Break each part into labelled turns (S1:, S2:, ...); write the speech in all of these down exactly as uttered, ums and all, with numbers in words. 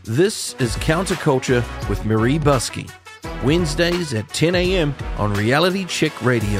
S1: This is Counterculture with Marie Buskey, Wednesdays at ten a.m. on Reality Check Radio.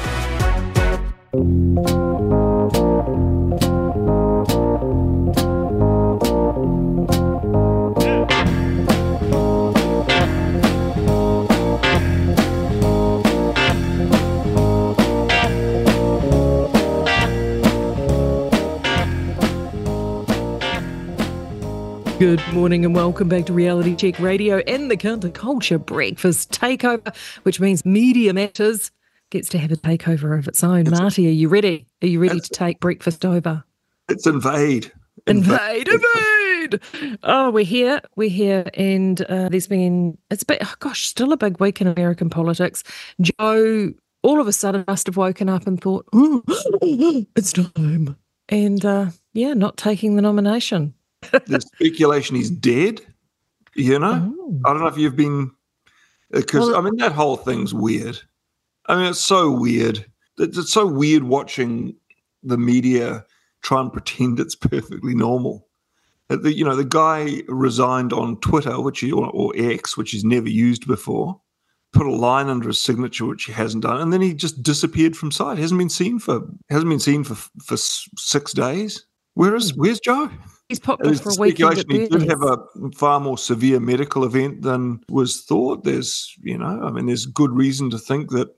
S2: Good morning and welcome back to Reality Check Radio and the Counterculture Breakfast Takeover, which means Media Matters gets to have a takeover of its own. It's Marty, are you ready? Are you ready to take breakfast over?
S3: It's invade.
S2: Invade, invade! Oh, we're here, we're here, and uh, there's been, it's been, oh gosh, still a big week in American politics. Joe, all of a sudden, must have woken up and thought, oh, it's time. And uh, yeah, not taking the nomination.
S3: The speculation he's dead, you know? Oh. I don't know if you've been, because, well, I mean, that whole thing's weird. I mean, it's so weird. It's, it's so weird watching the media try and pretend it's perfectly normal. The, you know, the guy resigned on Twitter, which he, or, or X, which he's never used before, put a line under his signature, which he hasn't done, and then he just disappeared from sight. Hasn't been seen for hasn't been seen for for six days. Where is where's Joe?
S2: He's popped up for a weekend.
S3: He did have a far more severe medical event than was thought. There's, you know, I mean, there's good reason to think that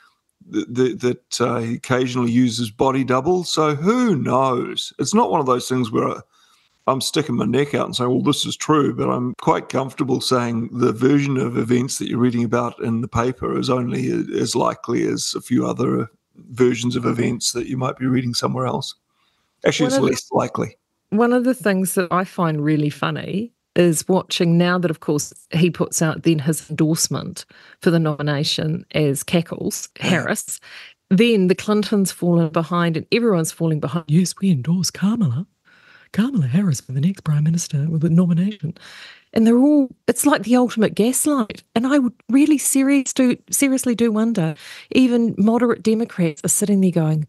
S3: that, that uh, he occasionally uses body double. So who knows? It's not one of those things where I, I'm sticking my neck out and saying, well, this is true, but I'm quite comfortable saying the version of events that you're reading about in the paper is only as likely as a few other versions of events that you might be reading somewhere else. Actually, it's less likely.
S2: One of the things that I find really funny is watching now that, of course, he puts out then his endorsement for the nomination as Cackles, Harris, then the Clintons fallen behind and everyone's falling behind. Yes, we endorse Kamala. Kamala Harris for the next Prime Minister with the nomination. And they're all, it's like the ultimate gaslight. And I would really serious do, seriously do wonder, even moderate Democrats are sitting there going,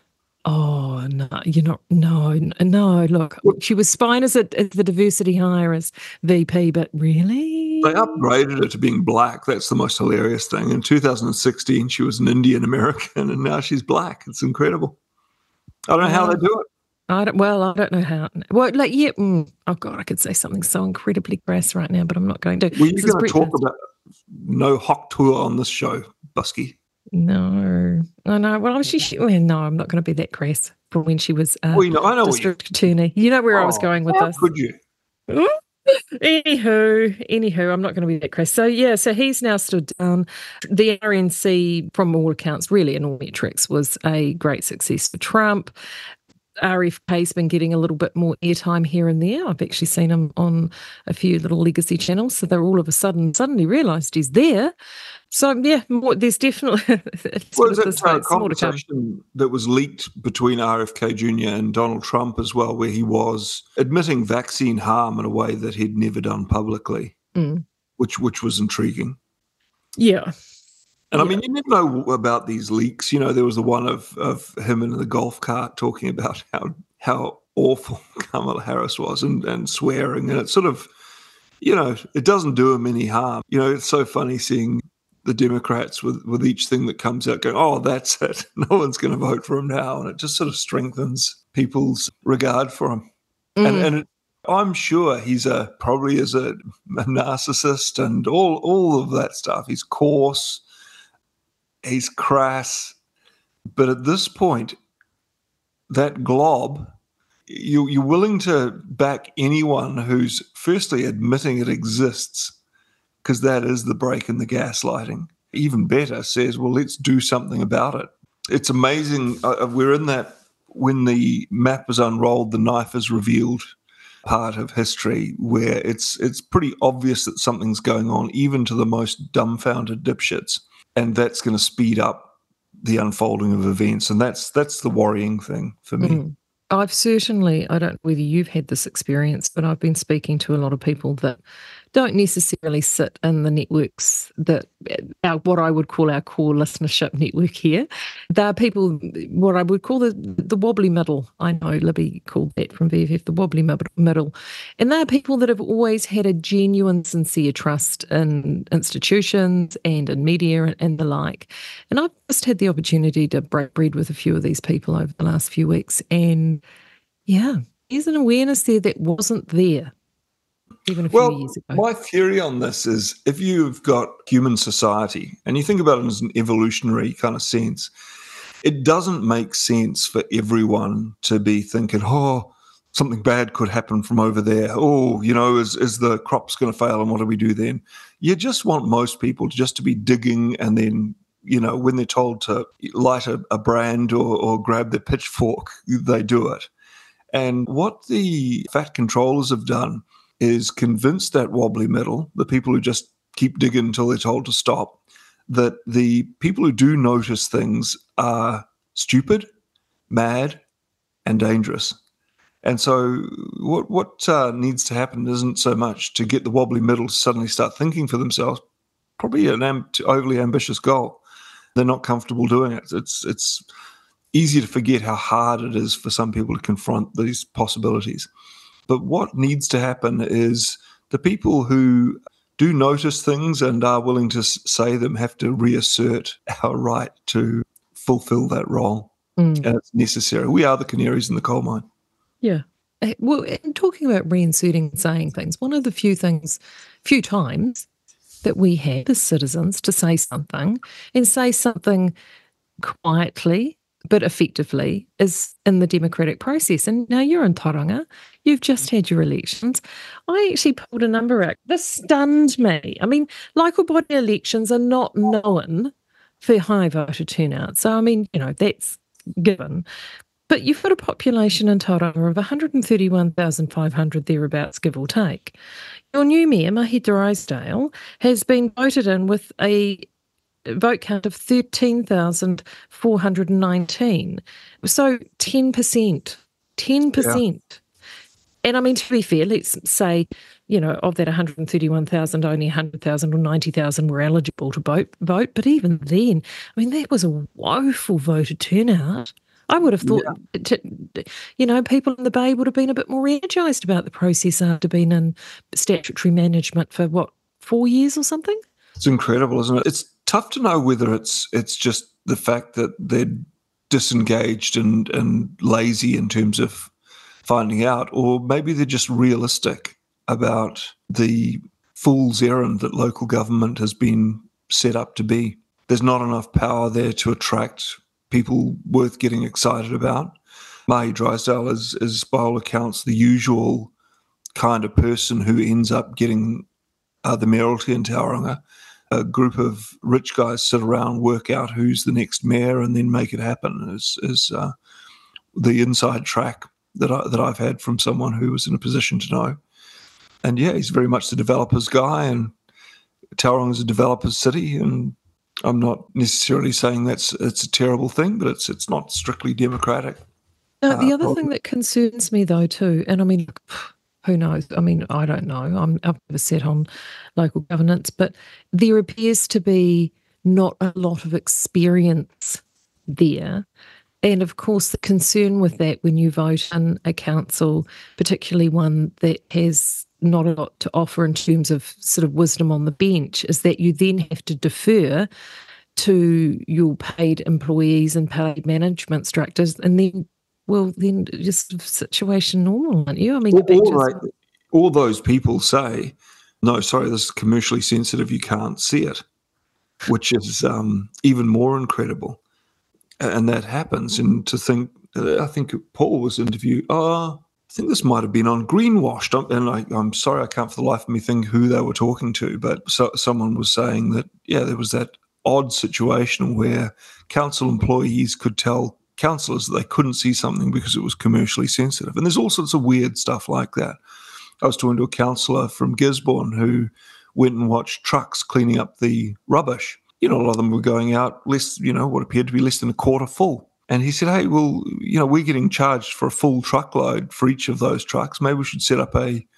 S2: oh, no, you're not, no, no, look, she was fine as, a, as the diversity hire as V P, but really?
S3: They upgraded her to being black. That's the most hilarious thing. In two thousand sixteen, she was an Indian American, and now she's black. It's incredible. I don't know how they do it.
S2: I don't, well, I don't know how. Well, like, yeah, mm, oh, God, I could say something so incredibly crass right now, but I'm not going to.
S3: Were you going to talk about no hawk tour on this show, Buskey?
S2: No, I know. Well, she, she, well, no, I'm not going to be that crass from when she was uh,
S3: well, you know, I know
S2: district attorney. You know where
S3: oh,
S2: I was going with
S3: how
S2: this.
S3: Could you?
S2: Anywho, anywho, I'm not going to be that crass. So, yeah, so he's now stood down. The R N C, from all accounts, really in all metrics, was a great success for Trump. R F K's been getting a little bit more airtime here and there. I've actually seen him on a few little legacy channels. So they're all of a sudden suddenly realised he's there. So, yeah, more, there's definitely
S3: well, is that a conversation that was leaked between R F K Junior and Donald Trump as well, where he was admitting vaccine harm in a way that he'd never done publicly, mm. which which was intriguing.
S2: Yeah.
S3: And
S2: yeah.
S3: I mean, you never know about these leaks. You know, there was the one of, of him in the golf cart talking about how how awful Kamala Harris was and, and swearing. And it's sort of, you know, it doesn't do him any harm. You know, it's so funny seeing the Democrats with, with each thing that comes out going, oh, that's it. No one's going to vote for him now. And it just sort of strengthens people's regard for him. Mm. And, and it, I'm sure he's a probably is a, a narcissist and all all of that stuff. He's coarse. He's crass, but at this point, that glob, you, you're willing to back anyone who's firstly admitting it exists, because that is the break in the gaslighting. Even better, says, well, let's do something about it. It's amazing. Uh, we're in that when the map is unrolled, the knife is revealed part of history where it's it's pretty obvious that something's going on, even to the most dumbfounded dipshits. And that's going to speed up the unfolding of events. And that's that's the worrying thing for me. Mm.
S2: I've certainly, I don't know whether you've had this experience, but I've been speaking to a lot of people that don't necessarily sit in the networks that our, what I would call our core listenership network here. They're people, what I would call the, the wobbly middle. I know Libby called that from V F F, the wobbly middle. And they're people that have always had a genuine, sincere trust in institutions and in media and, and the like. And I've just had the opportunity to break bread with a few of these people over the last few weeks. And yeah, there's an awareness there that wasn't there even a few
S3: well,
S2: years ago.
S3: My theory on this is if you've got human society and you think about it as an evolutionary kind of sense, it doesn't make sense for everyone to be thinking, oh, something bad could happen from over there. Oh, you know, is, is the crops going to fail and what do we do then? You just want most people just to be digging, and then, you know, when they're told to light a, a brand or, or grab their pitchfork, they do it. And what the fat controllers have done is convince that wobbly middle, the people who just keep digging until they're told to stop, that the people who do notice things are stupid, mad, and dangerous. And so what what uh, needs to happen isn't so much to get the wobbly middle to suddenly start thinking for themselves, probably an am- overly ambitious goal. They're not comfortable doing it. It's, it's easy to forget how hard it is for some people to confront these possibilities. But what needs to happen is the people who do notice things and are willing to say them have to reassert our right to fulfill that role. Mm. And it's necessary. We are the canaries in the coal mine.
S2: Yeah. Well, and talking about reinserting and saying things, one of the few things, few times that we have as citizens to say something and say something quietly but effectively is in the democratic process. And now you're in Tauranga, you've just had your elections. I actually pulled a number out. This stunned me. I mean, local body elections are not known for high voter turnout. So, I mean, you know, that's given. But you've got a population in Tauranga of one hundred thirty-one thousand five hundred thereabouts, give or take. Your new mayor, Mahita Rosedale, has been voted in with a vote count of thirteen thousand four hundred nineteen. So ten percent. ten percent. Yeah. And I mean, to be fair, let's say, you know, of that one hundred thirty-one thousand, only one hundred thousand or ninety thousand were eligible to vote, vote. But even then, I mean, that was a woeful voter turnout. I would have thought, yeah. to, you know, people in the Bay would have been a bit more energised about the process after being in statutory management for, what, four years or something?
S3: It's incredible, isn't it? It's tough to know whether it's it's just the fact that they're disengaged and, and lazy in terms of finding out, or maybe they're just realistic about the fool's errand that local government has been set up to be. There's not enough power there to attract people worth getting excited about. Mahi Drysdale is, is, by all accounts, the usual kind of person who ends up getting uh, the mayoralty in Tauranga. A group of rich guys sit around, work out who's the next mayor, and then make it happen. Is is uh, the inside track that I, that I've had from someone who was in a position to know. And yeah, he's very much the developer's guy, and Tauranga is a developer's city. And I'm not necessarily saying that's it's a terrible thing, but it's it's not strictly democratic.
S2: Now, the uh, other thing that concerns me, though, too, and I mean, who knows? I mean, I don't know. I'm, I've never sat on local governance, but there appears to be not a lot of experience there. And, of course, the concern with that when you vote in a council, particularly one that has not a lot to offer in terms of sort of wisdom on the bench, is that you then have to defer to your paid employees and paid management structures, and then, well, then just situation normal, aren't you? I mean,
S3: all, all,
S2: just...
S3: right. all those people say, no, sorry, this is commercially sensitive, you can't see it, which is um, even more incredible. And that happens. And to think, I think Paul was interviewed, oh, I think this might have been on Greenwashed. And I, I'm sorry, I can't for the life of me think who they were talking to, but so, someone was saying that, yeah, there was that odd situation where council employees could tell councillors that they couldn't see something because it was commercially sensitive. And there's all sorts of weird stuff like that. I was talking to a councillor from Gisborne who went and watched trucks cleaning up the rubbish. You know, a lot of them were going out less, you know, what appeared to be less than a quarter full. And he said, hey, well, you know, we're getting charged for a full truckload for each of those trucks. Maybe we should set up a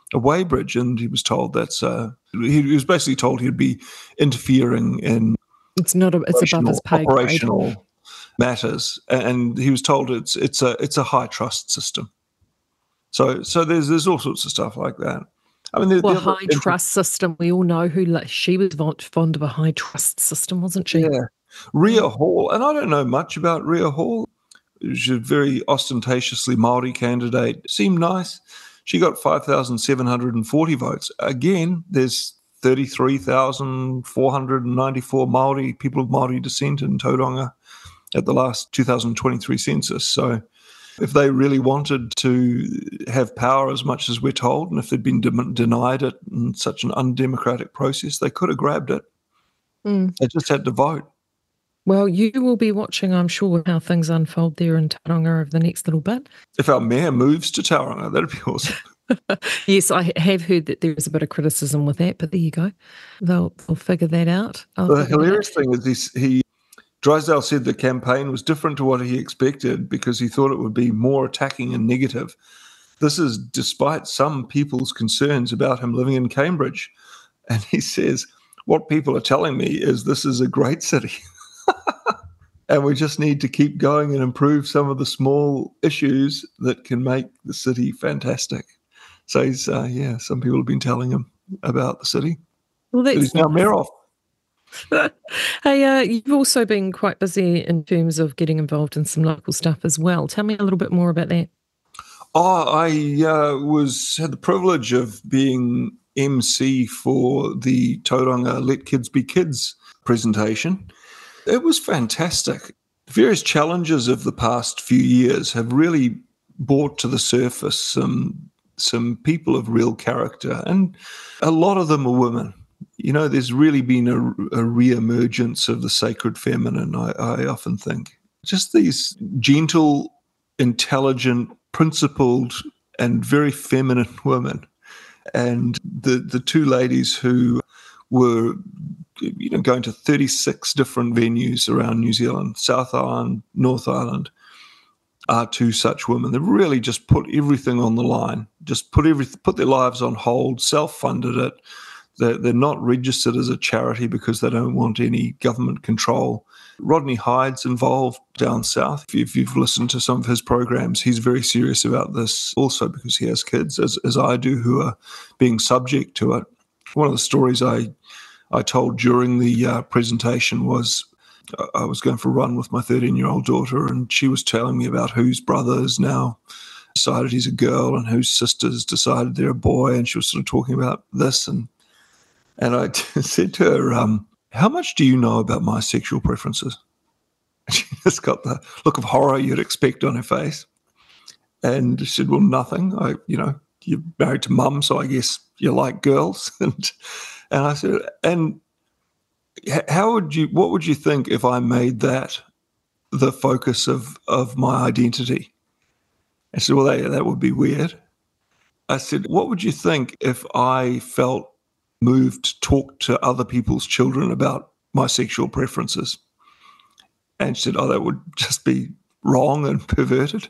S3: a weighbridge, and he was told that's uh, he, he was basically told he'd be interfering in
S2: it's not a, it's above his pay grade.
S3: Operational matters, and he was told it's it's a it's a high trust system. So so there's there's all sorts of stuff like that. I mean, the,
S2: well,
S3: the
S2: high
S3: inter-
S2: trust system. We all know who like, she was fond of a high trust system, wasn't she?
S3: Yeah, Rhea Hall, and I don't know much about Rhea Hall. She's a very ostentatiously Māori candidate. Seemed nice. She got five thousand seven hundred forty votes. Again, there's thirty-three thousand four hundred ninety-four Māori, people of Māori descent in Tauranga at the last two thousand twenty-three census. So if they really wanted to have power as much as we're told, and if they'd been de- denied it in such an undemocratic process, they could have grabbed it. Mm. They just had to vote.
S2: Well, you will be watching, I'm sure, how things unfold there in Tauranga over the next little bit.
S3: If our mayor moves to Tauranga, that'd be awesome.
S2: Yes, I have heard that there is a bit of criticism with that, but there you go. They'll, they'll figure that out. I'll
S3: the hilarious thing is this, he Drysdale said the campaign was different to what he expected because he thought it would be more attacking and negative. This is despite some people's concerns about him living in Cambridge. And he says, what people are telling me is this is a great city. And we just need to keep going and improve some of the small issues that can make the city fantastic. So he's, uh, yeah, some people have been telling him about the city.
S2: Well, that's
S3: he's now
S2: nice.
S3: mayor of.
S2: Hey, uh, you've also been quite busy in terms of getting involved in some local stuff as well. Tell me a little bit more about that.
S3: Oh, I uh, was had the privilege of being M C for the Tauranga Let Kids Be Kids presentation. It was fantastic. Various challenges of the past few years have really brought to the surface some some people of real character, and a lot of them are women. You know, there's really been a, a re-emergence of the sacred feminine, I, I often think. Just these gentle, intelligent, principled, and very feminine women. And the, the two ladies who were, you know, going to thirty-six different venues around New Zealand, South Island, North Island, are two such women. They really just put everything on the line, just put every, put their lives on hold, self-funded it. They're, they're not registered as a charity because they don't want any government control. Rodney Hyde's involved down south. If, you, if you've listened to some of his programs, he's very serious about this also because he has kids, as, as I do, who are being subject to it. One of the stories I, I told during the uh, presentation was I was going for a run with my thirteen-year-old daughter, and she was telling me about whose brother is now decided he's a girl and whose sister's decided they're a boy, and she was sort of talking about this. And And I said to her, um, how much do you know about my sexual preferences? And she just got the look of horror you'd expect on her face. And she said, well, nothing. I, you know, you're married to mum, so I guess you like girls. And and I said, and how would you, what would you think if I made that the focus of, of my identity? I said, well, that, that would be weird. I said, what would you think if I felt moved to talk to other people's children about my sexual preferences? And she said, oh, that would just be wrong and perverted.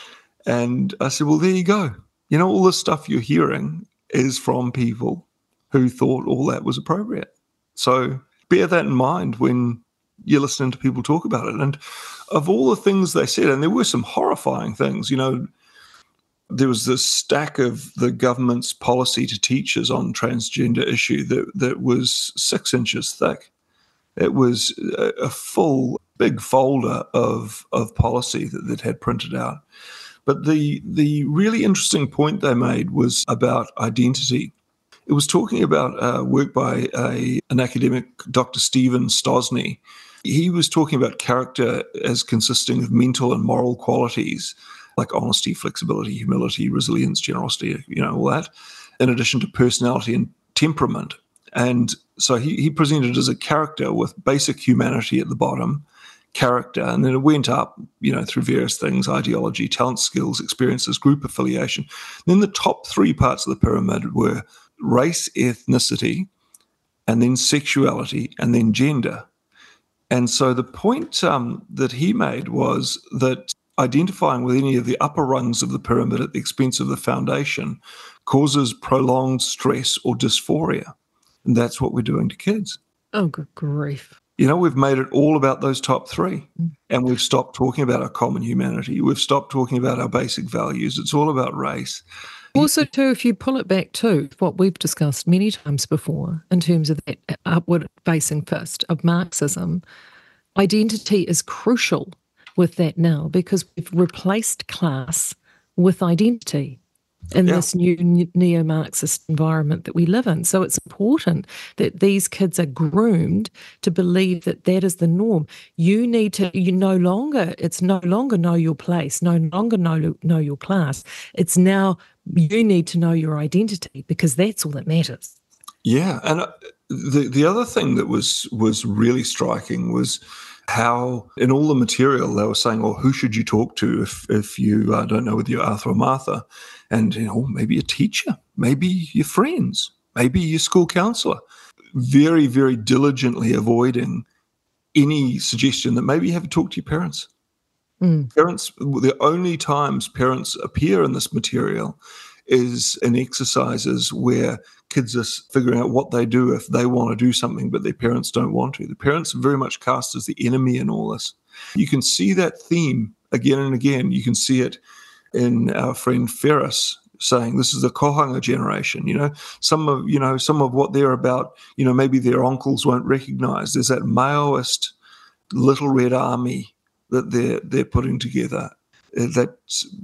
S3: And I said, well, there you go. You know, all this stuff you're hearing is from people who thought all that was appropriate. So bear that in mind when you're listening to people talk about it. And of all the things they said, and there were some horrifying things, you know, there was this stack of the government's policy to teachers on transgender issue that, that was six inches thick. It was a, a full, big folder of of policy that they'd had printed out. But the the really interesting point they made was about identity. It was talking about uh, work by a, an academic, Doctor Stephen Stosny. He was talking about character as consisting of mental and moral qualities like honesty, flexibility, humility, resilience, generosity, you know, all that, in addition to personality and temperament. And so he, he presented as a character with basic humanity at the bottom, character, and then it went up, you know, through various things, ideology, talent, skills, experiences, group affiliation. Then the top three parts of the pyramid were race, ethnicity, and then sexuality, and then gender. And so the point um, that he made was that identifying with any of the upper rungs of the pyramid at the expense of the foundation causes prolonged stress or dysphoria. And that's what we're doing to kids.
S2: Oh, good grief.
S3: You know, we've made it all about those top three, and we've stopped talking about our common humanity. We've stopped talking about our basic values. It's all about race.
S2: Also, too, if you pull it back to what we've discussed many times before in terms of that upward-facing fist of Marxism, identity is crucial with that now because we've replaced class with identity in
S3: Yeah.
S2: this new neo-Marxist environment that we live in. So it's important that these kids are groomed to believe that that is the norm. You need to, you no longer, it's no longer know your place, no longer know, know your class. It's now you need to know your identity because that's all that matters.
S3: Yeah, and uh, the the other thing that was was really striking was how in all the material they were saying, well, who should you talk to if if you uh, don't know whether you're Arthur or Martha? And, you know, maybe a teacher, maybe your friends, maybe your school counsellor. Very, very diligently avoiding any suggestion that maybe you have to talk to your parents.
S2: Mm.
S3: Parents, the only times parents appear in this material is in exercises where kids are figuring out what they do if they want to do something but their parents don't want to. The parents are very much cast as the enemy in all this. You can see that theme again and again. You can see it in our friend Ferris saying this is the kohanga generation. You know, some of you know some of what they're about. You know, maybe their uncles won't recognise. There's that Maoist little red army that they're they're putting together. That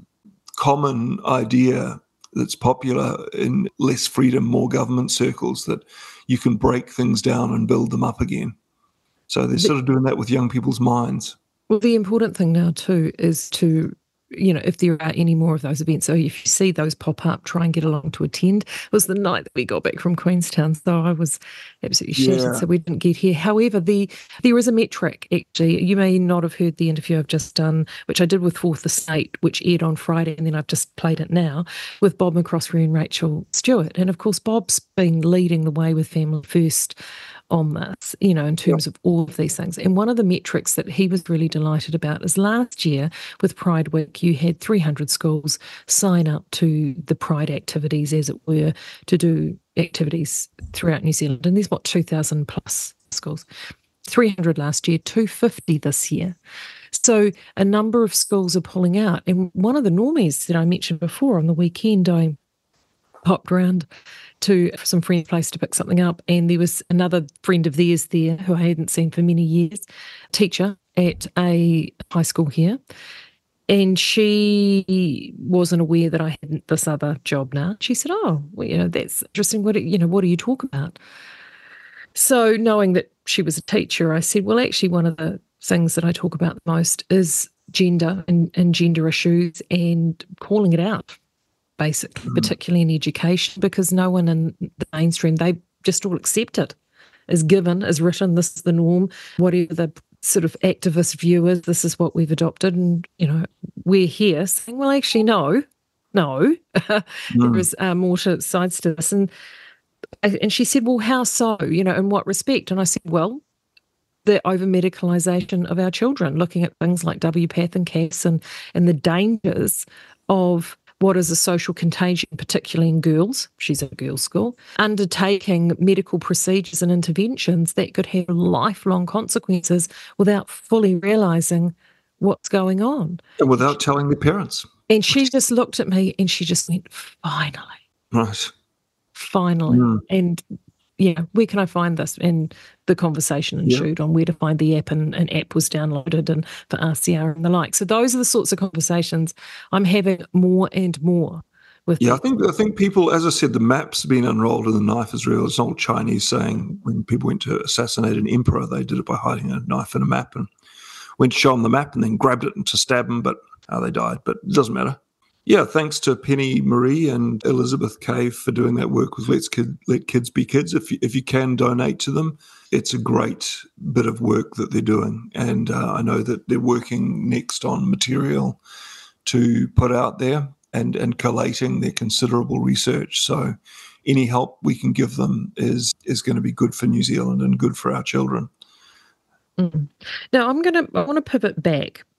S3: common idea that's popular in less freedom, more government circles, that you can break things down and build them up again. So they're sort of doing that with young people's minds.
S2: Well, the important thing now too is to, you know, if there are any more of those events, so if you see those pop up, try and get along to attend. It was the night that we got back from Queenstown, so I was absolutely shattered,
S3: Yeah.
S2: so we didn't get here. However, the there is a metric, actually. You may not have heard the interview I've just done, which I did with Fourth Estate, which aired on Friday, and then I've just played it now, with Bob McCrossbury and Rachel Stewart. And, of course, Bob's been leading the way with Family First on this, you know, in terms of all of these things. And one of the metrics that he was really delighted about is last year with Pride Week, you had three hundred schools sign up to the Pride activities, as it were, to do activities throughout New Zealand. And there's, what, two thousand plus schools. three hundred last year, two hundred fifty this year. So a number of schools are pulling out. And one of the normies that I mentioned before, on the weekend, I popped around to some friend's place to pick something up, and there was another friend of theirs there who I hadn't seen for many years, teacher at a high school here, and she wasn't aware that I had this other job now. She said, "Oh, well, you know, that's interesting. What do, you know, what do you talk about?" So knowing that she was a teacher, I said, "Well, actually, one of the things that I talk about the most is gender and, and gender issues and calling it out." Basically, mm. particularly in education, because no one in the mainstream, they just all accept it as given, as written, this is the norm, whatever the sort of activist view is, this is what we've adopted. And, you know, we're here saying, well, actually, no, no, mm. there is uh, more to, sides to this. And, and she said, well, how so? You know, in what respect? And I said, well, the over-medicalisation of our children, looking at things like W PATH and C A S and, and the dangers of what is a social contagion, particularly in girls, she's at a girls' school, undertaking medical procedures and interventions that could have lifelong consequences without fully realising what's going on.
S3: And without telling the parents.
S2: And she just looked at me and she just went, finally.
S3: Right.
S2: Finally. Mm. And, yeah, where can I find this? And the conversation ensued yeah. on where to find the app, and an app was downloaded and for R C R and the like. So those are the sorts of conversations I'm having more and more with.
S3: Yeah, people. I think I think people, as I said, the map's been unrolled and the knife is real. It's an old Chinese saying, when people went to assassinate an emperor, they did it by hiding a knife in a map and went to show them the map and then grabbed it to stab them, but oh, they died. But it doesn't matter. Yeah, thanks to Penny Marie and Elizabeth Cave for doing that work with Let's Kid, Let Kids Be Kids. If you, if you can donate to them, it's a great bit of work that they're doing. And uh, I know that they're working next on material to put out there and, and collating their considerable research. So any help we can give them is is going to be good for New Zealand and good for our children.
S2: Mm. Now, I'm going to, I want to pivot back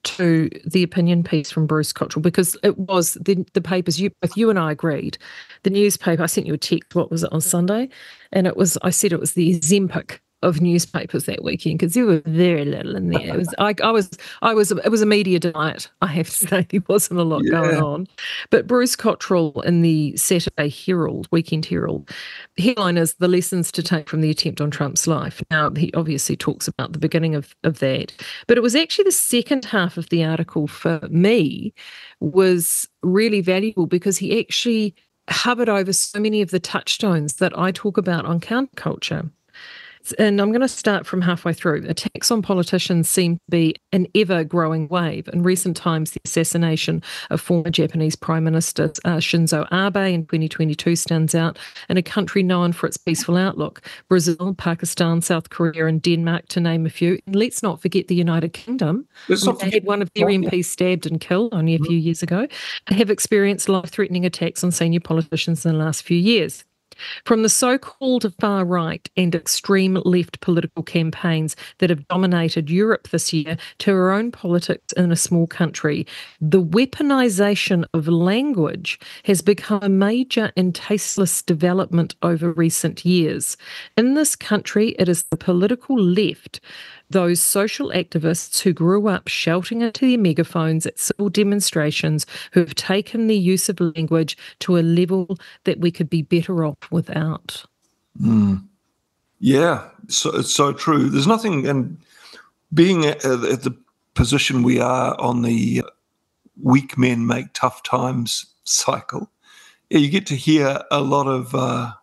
S2: to the opinion piece from Bruce Cottrell, because it was the, the papers, you, both you and I agreed. The newspaper, I sent you a text, what was it, on Sunday? And it was, I said it was the Zempic of newspapers that weekend, because there were very little in there. It was, I, I was, I was, it was a media diet, I have to say. There wasn't a lot yeah. going on. But Bruce Cottrell in the Saturday Herald, Weekend Herald, headline is "The Lessons to Take from the Attempt on Trump's Life." Now, he obviously talks about the beginning of, of that, but it was actually the second half of the article for me was really valuable, because he actually hovered over so many of the touchstones that I talk about on counterculture. And I'm going to start from halfway through. Attacks on politicians seem to be an ever-growing wave. In recent times, the assassination of former Japanese Prime Minister uh, Shinzo Abe in twenty twenty-two stands out in a country known for its peaceful outlook. Brazil, Pakistan, South Korea and Denmark, to name a few. And let's not forget the United Kingdom. I mean, they had one of their M Ps stabbed and killed only a few years ago. They have experienced life-threatening attacks on senior politicians in the last few years. From the so-called far-right and extreme left political campaigns that have dominated Europe this year to our own politics in a small country, the weaponisation of language has become a major and tasteless development over recent years. In this country, it is the political left, those social activists who grew up shouting into their megaphones at civil demonstrations, who have taken the use of language to a level that we could be better off without.
S3: Mm. Yeah, so, it's so true. There's nothing, and being at, at the position we are on the weak men make tough times cycle, yeah, you get to hear a lot of uh,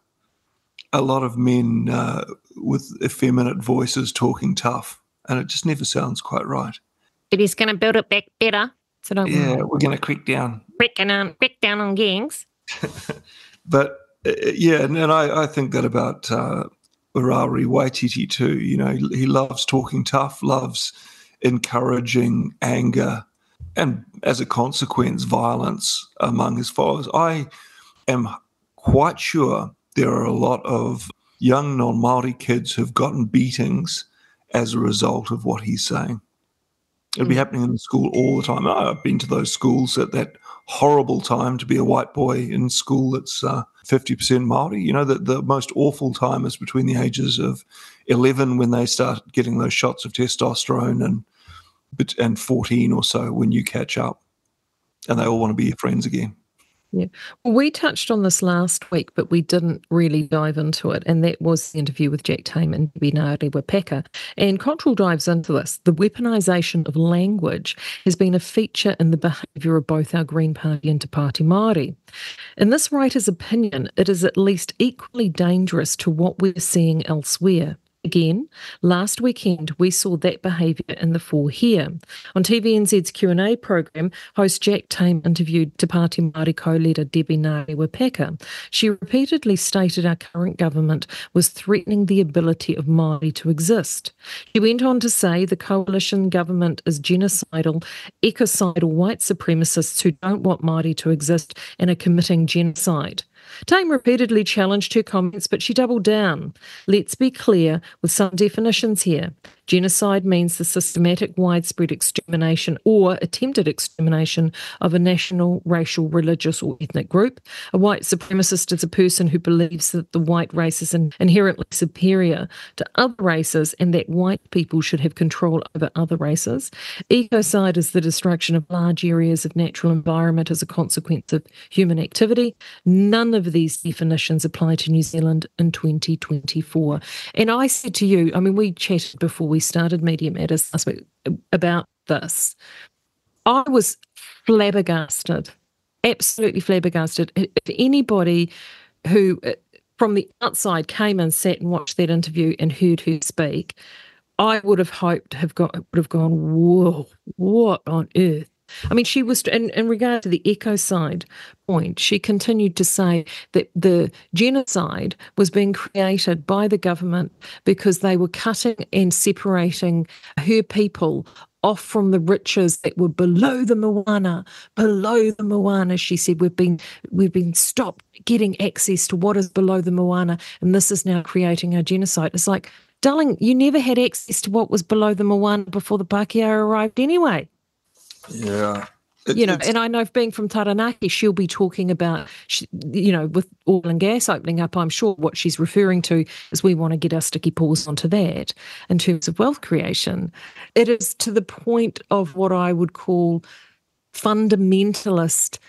S3: a lot of men uh, with effeminate voices talking tough, and it just never sounds quite right.
S2: But he's going to build it back better. So don't
S3: yeah,
S2: worry.
S3: We're going to crack down.
S2: Crack down, crack down on gangs.
S3: But uh, yeah, and, and I, I think that about uh, Urari Waititi too. You know, he, he loves talking tough, loves encouraging anger, and as a consequence, violence among his followers. I am quite sure there are a lot of young non-Māori kids who've gotten beatings as a result of what he's saying. It'll be happening in the school all the time. Oh, I've been to those schools at that horrible time to be a white boy in school that's uh, fifty percent Māori. You know, the, the most awful time is between the ages of eleven when they start getting those shots of testosterone and and fourteen or so when you catch up and they all want to be your friends again.
S2: Yeah. Well, we touched on this last week, but we didn't really dive into it, and that was the interview with Jack Tame and Ngāti Wapeka. And Cottrell dives into this. The weaponisation of language has been a feature in the behaviour of both our Green Party and Te Pāti Māori. In this writer's opinion, it is at least equally dangerous to what we're seeing elsewhere. Again, last weekend we saw that behaviour in the fall here. On T V N Z's Q and A programme, host Jack Tame interviewed Te Pāti Māori co-leader Debbie Ngāti Wapeka. She repeatedly stated our current government was threatening the ability of Māori to exist. She went on to say the coalition government is genocidal, ecocidal white supremacists who don't want Māori to exist and are committing genocide. Tame repeatedly challenged her comments, but she doubled down. Let's be clear with some definitions here. Genocide means the systematic, widespread extermination or attempted extermination of a national, racial, religious or ethnic group. A white supremacist is a person who believes that the white race is inherently superior to other races and that white people should have control over other races. Ecocide is the destruction of large areas of natural environment as a consequence of human activity. None of these definitions apply to New Zealand in twenty twenty-four. And I said to you, I mean, we chatted before we started Media Matters last week about this. I was flabbergasted, absolutely flabbergasted. If anybody who from the outside came and sat and watched that interview and heard her speak, I would have hoped have got would have gone, whoa, what on earth? I mean, she was, in, in regard to the ecocide point, she continued to say that the genocide was being created by the government because they were cutting and separating her people off from the riches that were below the moana, below the moana. She said, we've been we've been stopped getting access to what is below the moana, and this is now creating our genocide. It's like, darling, you never had access to what was below the moana before the Pākehā arrived anyway.
S3: Yeah. It,
S2: You know, and I know being from Taranaki, she'll be talking about, you know, with oil and gas opening up, I'm sure what she's referring to is we want to get our sticky paws onto that in terms of wealth creation. It is to the point of what I would call fundamentalist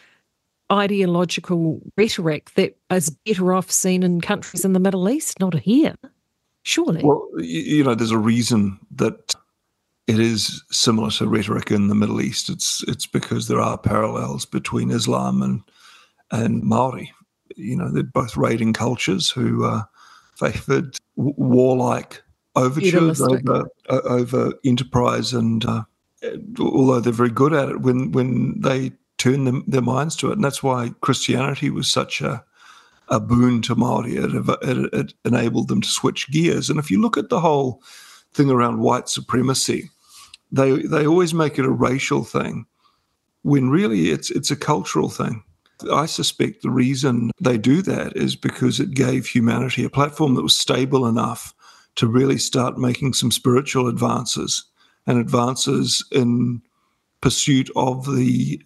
S2: ideological rhetoric that is better off seen in countries in the Middle East, not here, surely.
S3: Well, you know, there's a reason that it is similar to rhetoric in the Middle East. It's it's because there are parallels between Islam and and Maori. You know, they're both raiding cultures who uh, favoured w- warlike overtures over, uh, over enterprise, and uh, although they're very good at it, when when they turn them, their minds to it, and that's why Christianity was such a a boon to Maori. It, it, it enabled them to switch gears. And if you look at the whole thing around white supremacy, They they always make it a racial thing when really it's it's a cultural thing. I suspect the reason they do that is because it gave humanity a platform that was stable enough to really start making some spiritual advances and advances in pursuit of the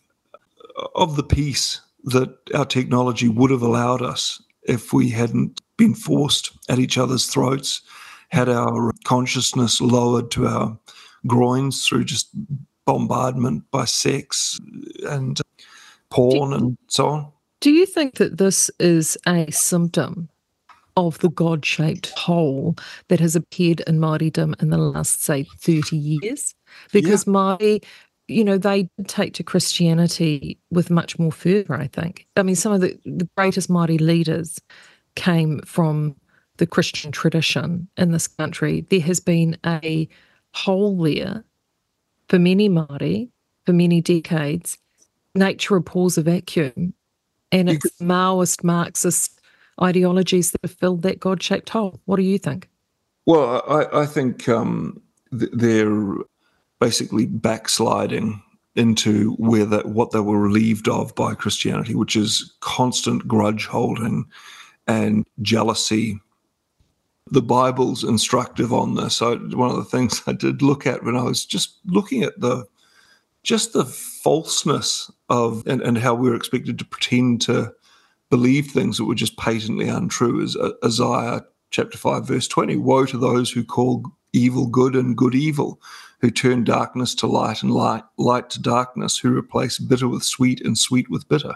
S3: of the peace that our technology would have allowed us if we hadn't been forced at each other's throats, had our consciousness lowered to our groins through just bombardment by sex and porn you, and so on.
S2: Do you think that this is a symptom of the God-shaped hole that has appeared in Māoridom in the last, say, thirty years? Because yeah. Māori, you know, they take to Christianity with much more fervour, I think. I mean, some of the, the greatest Māori leaders came from the Christian tradition in this country. There has been a hole there for many Māori, for many decades. Nature abhors a vacuum, and it's could, Maoist, Marxist ideologies that have filled that God-shaped hole. What do you think?
S3: Well, I, I think um, th- they're basically backsliding into where that what they were relieved of by Christianity, which is constant grudge holding and jealousy. The Bible's instructive on this. I, one of the things I did look at when I was just looking at the just the falseness of and, and how we were expected to pretend to believe things that were just patently untrue is uh, Isaiah chapter five, verse twenty. Woe to those who call evil good and good evil, who turn darkness to light and light, light to darkness, who replace bitter with sweet and sweet with bitter.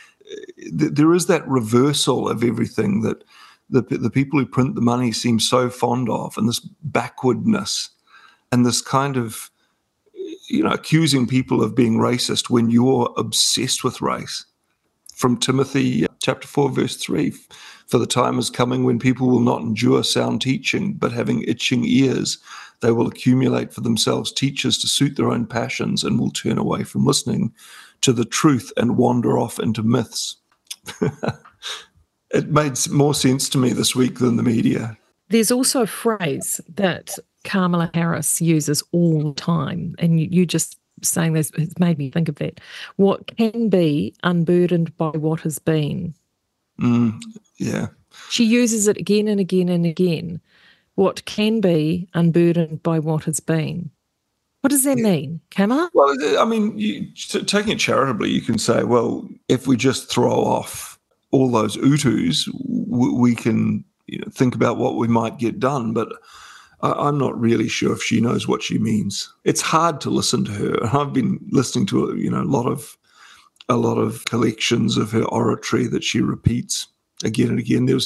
S3: There is that reversal of everything that The, the people who print the money seem so fond of, and this backwardness and this kind of, you know, accusing people of being racist when you're obsessed with race. From Timothy chapter four, verse three, for the time is coming when people will not endure sound teaching, but having itching ears, they will accumulate for themselves teachers to suit their own passions and will turn away from listening to the truth and wander off into myths. It made more sense to me this week than the media.
S2: There's also a phrase that Kamala Harris uses all the time, and you, you just saying this has made me think of that. What can be unburdened by what has been.
S3: Mm, yeah.
S2: She uses it again and again and again. What can be unburdened by what has been. What does that yeah. mean, Kamala?
S3: Well, I mean, you, taking it charitably, you can say, well, if we just throw off all those Utus, we can you know, think about what we might get done. But I'm not really sure if she knows what she means. It's hard to listen to her. I've been listening to you know a lot of a lot of collections of her oratory that she repeats again and again. There was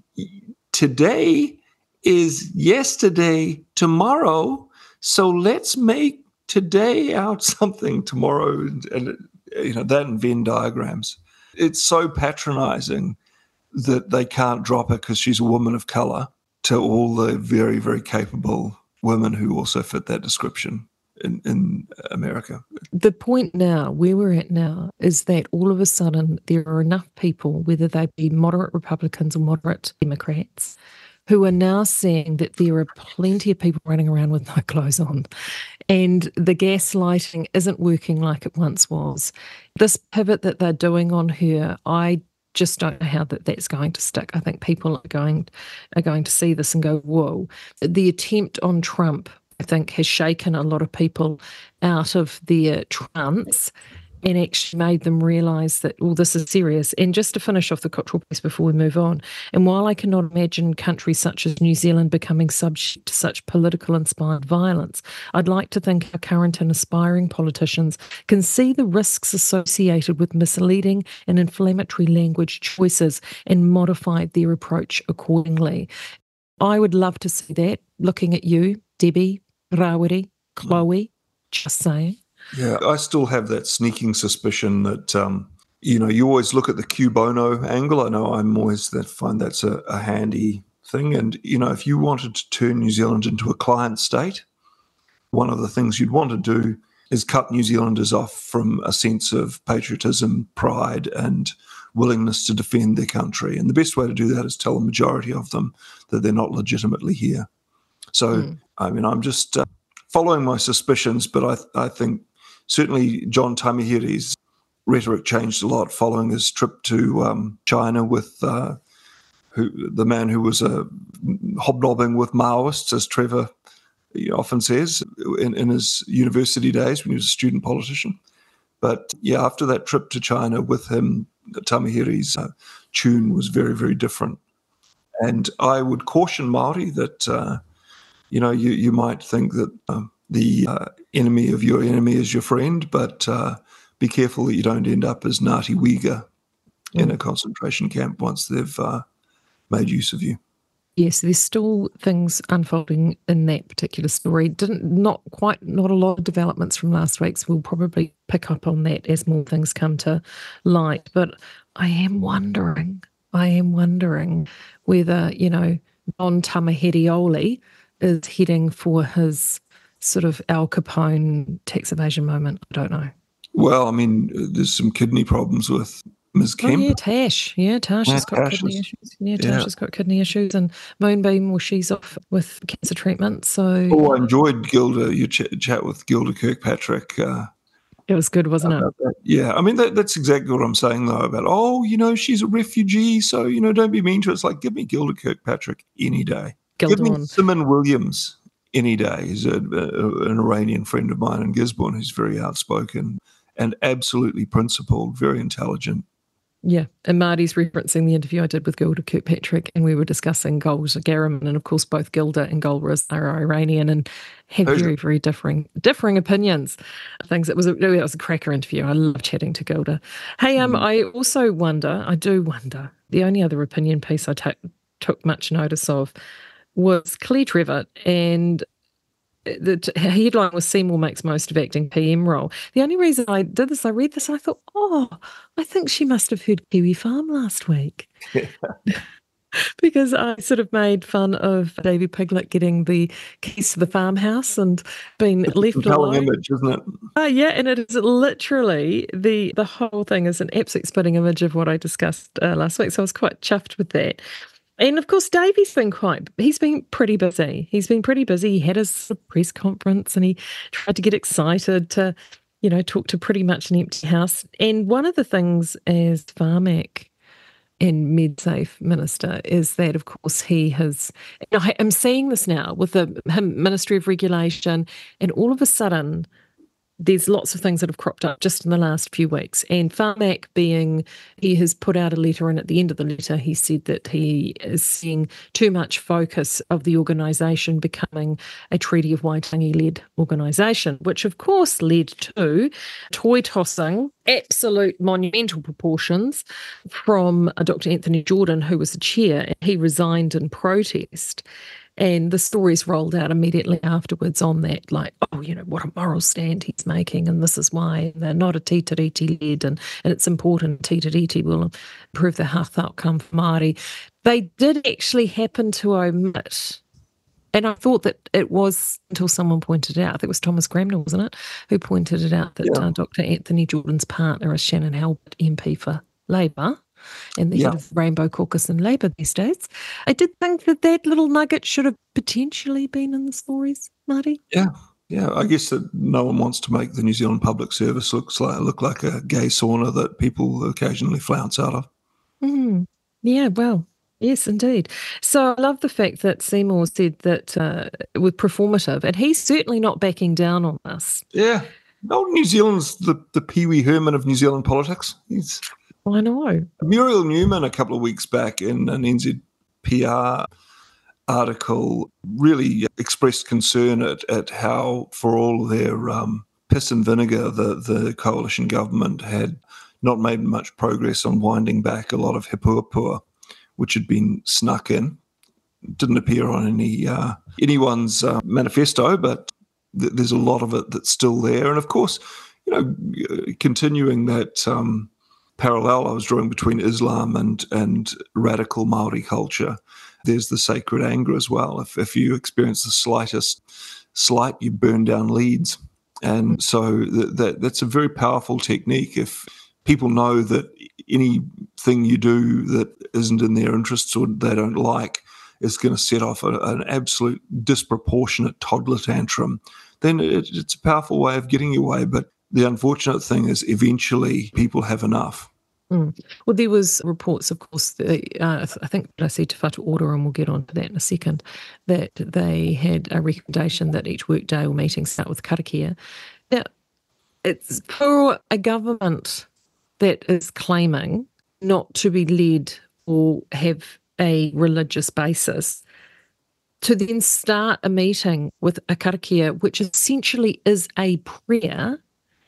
S3: today is yesterday, tomorrow. So let's make today out something tomorrow, and, and you know that and Venn diagrams. It's so patronizing that they can't drop her because she's a woman of color to all the very, very capable women who also fit that description in, in America.
S2: The point now, where we're at now, is that all of a sudden there are enough people, whether they be moderate Republicans or moderate Democrats, who are now seeing that there are plenty of people running around with no clothes on, and the gaslighting isn't working like it once was. This pivot that they're doing on her, I just don't know how that that's going to stick. I think people are going are going to see this and go, whoa. The attempt on Trump I think has shaken a lot of people out of their trance and actually made them realise that, well, this is serious. And just to finish off the cultural piece before we move on, and while I cannot imagine countries such as New Zealand becoming subject to such political-inspired violence, I'd like to think our current and aspiring politicians can see the risks associated with misleading and inflammatory language choices and modify their approach accordingly. I would love to see that, looking at you, Debbie, Rawiri, Chloe, just saying.
S3: Yeah, I still have that sneaking suspicion that, um, you know, you always look at the Q Bono angle. I know I'm always that find that's a, a handy thing. And, you know, if you wanted to turn New Zealand into a client state, one of the things you'd want to do is cut New Zealanders off from a sense of patriotism, pride, and willingness to defend their country. And the best way to do that is tell the majority of them that they're not legitimately here. So, mm. I mean, I'm just uh, following my suspicions, but I, I think certainly John Tamahiri's rhetoric changed a lot following his trip to um, China with uh, who, the man who was uh, hobnobbing with Maoists, as Trevor often says, in, in his university days when he was a student politician. But yeah, after that trip to China with him, Tamahiri's uh, tune was very, very different. And I would caution Māori that, uh, you know, you, you might think that uh, the uh, enemy of your enemy is your friend, but uh, be careful that you don't end up as Ngāti Wega mm. in a concentration camp once they've uh, made use of you.
S2: Yes, there's still things unfolding in that particular story. Didn't not quite not a lot of developments from last week, so we'll probably pick up on that as more things come to light. But I am wondering, I am wondering whether, you know, Don Tamahiri is heading for his sort of Al Capone tax evasion moment. I don't know.
S3: Well, I mean, there's some kidney problems with Miz Kemp.
S2: Oh, yeah, Tash. Yeah, Tash
S3: yeah,
S2: has got
S3: Tash
S2: kidney
S3: is,
S2: issues. Yeah, Tash
S3: yeah.
S2: has got kidney issues. And Moonbeam, well, she's off with cancer treatment. So,
S3: oh, I enjoyed Gilda, your ch- chat with Gilda Kirkpatrick. Uh,
S2: it was good, wasn't it?
S3: That. Yeah, I mean, that, that's exactly what I'm saying, though, about, oh, you know, she's a refugee, so, you know, don't be mean to her. It's like, give me Gilda Kirkpatrick any day.
S2: Gilda
S3: give me
S2: on.
S3: Simon Williams any day. He's a, a, an Iranian friend of mine in Gisborne who's very outspoken and absolutely principled, very intelligent.
S2: Yeah, and Marty's referencing the interview I did with Gilda Kirkpatrick, and we were discussing Golda Garriman, and of course both Gilda and Golda are Iranian and have very, very differing differing opinions. Things. It was a it was a cracker interview. I love chatting to Gilda. Hey, um, mm. I also wonder, I do wonder. The only other opinion piece I t- took much notice of was Claire Trevor, and the t- headline was Seymour makes most of acting P M role. The only reason I did this, I read this, I thought, oh, I think she must have heard Kiwi Farm last week. Yeah. Because I sort of made fun of Davy Piglet getting the keys to the farmhouse and being
S3: it's
S2: left
S3: a compelling
S2: alone.
S3: image, isn't it?
S2: Oh, yeah, and it is literally, the, the whole thing is an absolute spitting image of what I discussed uh, last week, so I was quite chuffed with that. And of course, Davey's been quite, he's been pretty busy. He's been pretty busy. He had his press conference and he tried to get excited to, you know, talk to pretty much an empty house. And one of the things as Pharmac and MedSafe Minister is that, of course, he has, I am seeing this now with the him, Ministry of Regulation, and all of a sudden, there's lots of things that have cropped up just in the last few weeks. And Pharmac being, he has put out a letter, and at the end of the letter, he said that he is seeing too much focus of the organisation becoming a Treaty of Waitangi-led organisation, which of course led to toy tossing, absolute monumental proportions from Doctor Anthony Jordan, who was the chair, and he resigned in protest. And the stories rolled out immediately afterwards on that, like, oh, you know, what a moral stand he's making, and this is why they're not a Te Tiriti led, and, and it's important Te Tiriti will improve the health outcome for Māori. They did actually happen to omit, and I thought that it was until someone pointed it out, I think it was Thomas Cramner, wasn't it, who pointed it out that yeah. uh, Doctor Anthony Jordan's partner is Shannon Halbert, M P for Labour, and the yeah. head of the Rainbow Caucus in Labour these days. I did think that that little nugget should have potentially been in the stories, Marty.
S3: Yeah, yeah. I guess that no one wants to make the New Zealand Public Service looks like look like a gay sauna that people occasionally flounce out of.
S2: Mm. Yeah, well, Yes, indeed. So I love the fact that Seymour said that uh, it was performative, and he's certainly not backing down on this.
S3: Yeah. Old New Zealand's the, the Pee Wee Herman of New Zealand politics. He's
S2: I know.
S3: Muriel Newman a couple of weeks back in an N Z P R article really expressed concern at, at how, for all their um, piss and vinegar, the, the coalition government had not made much progress on winding back a lot of hipuapua, which had been snuck in. Didn't appear on any uh, anyone's uh, manifesto, but th- there's a lot of it that's still there. And of course, you know, continuing that um, parallel I was drawing between Islam and and radical Maori culture, there's the sacred anger as well. If if you experience the slightest slight, you burn down leads, and so th- that that's a very powerful technique. If people know that anything you do that isn't in their interests or they don't like is going to set off a, an absolute disproportionate toddler tantrum, then it, it's a powerful way of getting your way. But the unfortunate thing is eventually people have enough.
S2: Mm. Well, there was reports, of course, that, uh, I think I see Te Whatu Ora, and we'll get on to that in a second, that they had a recommendation that each workday or meeting start with karakia. Now, it's for a government that is claiming not to be led or have a religious basis, to then start a meeting with a karakia, which essentially is a prayer.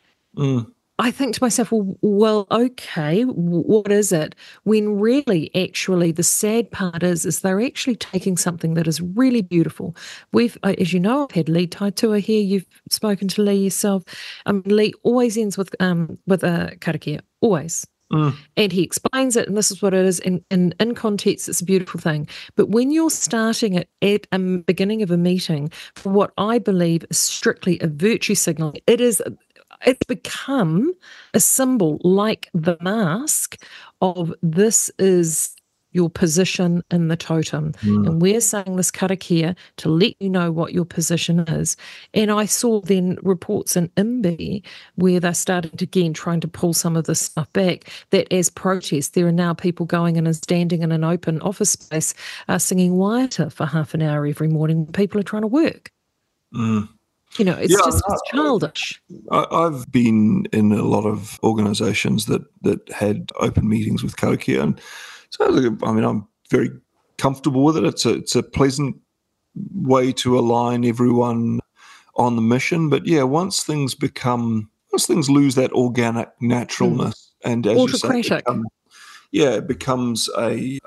S3: Mm.
S2: I think to myself, well, well, okay, what is it? When really, actually, the sad part is, is they're actually taking something that is really beautiful. We've, as you know, I've had Lee Taitua here. You've spoken to Lee yourself. Um, Lee always ends with um with a karakia, always. Mm. And he explains it, and this is what it is. And, and in context, it's a beautiful thing. But when you're starting it at a beginning of a meeting for what I believe is strictly a virtue signal, it is. It's become a symbol like the mask of this is your position in the totem. Mm. And we're saying this karakia to let you know what your position is. And I saw then reports in I M B I where they're starting to, again, trying to pull some of this stuff back, that as protest, there are now people going in and standing in an open office space uh, singing Waiata for half an hour every morning when people are trying to work.
S3: Mm.
S2: You know, it's
S3: yeah,
S2: just
S3: I,
S2: it's childish.
S3: I, I've been in a lot of organisations that that had open meetings with karakia, and so I mean, I'm very comfortable with it. It's a it's a pleasant way to align everyone on the mission. But yeah, once things become once things lose that organic naturalness, mm. and as
S2: autocratic,
S3: you say, become, yeah, it becomes a